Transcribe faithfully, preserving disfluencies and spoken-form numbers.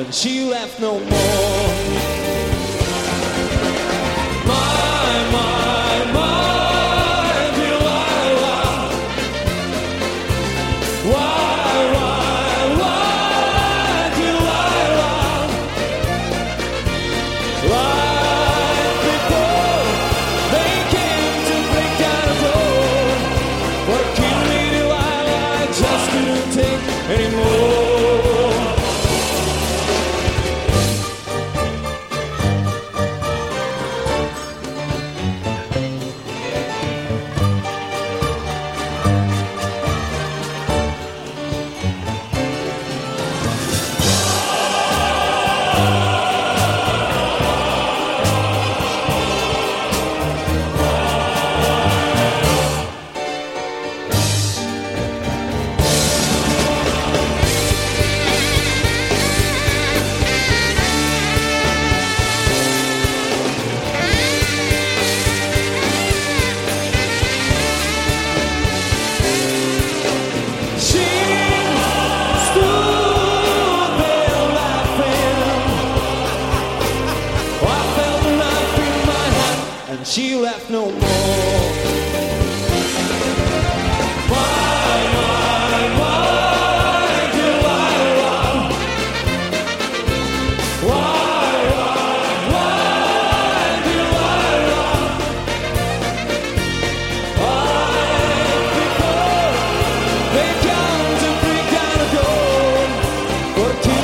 and she left no more. My, my, my Delilah. Why, why, why Delilah? Right before they came to break down the door, what killed me Delilah, I just couldn't take anymore. She left no more. Why, why, why Delilah? Why, why, why Delilah? Right before they come to break down the door, what